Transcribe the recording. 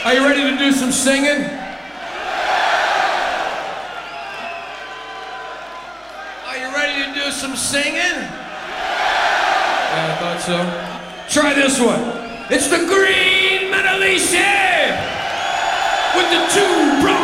Are you ready to do some singing? Are you ready to do some singing? Yeah, I thought so. Try this one. It's the Green Menelisi with the two bros.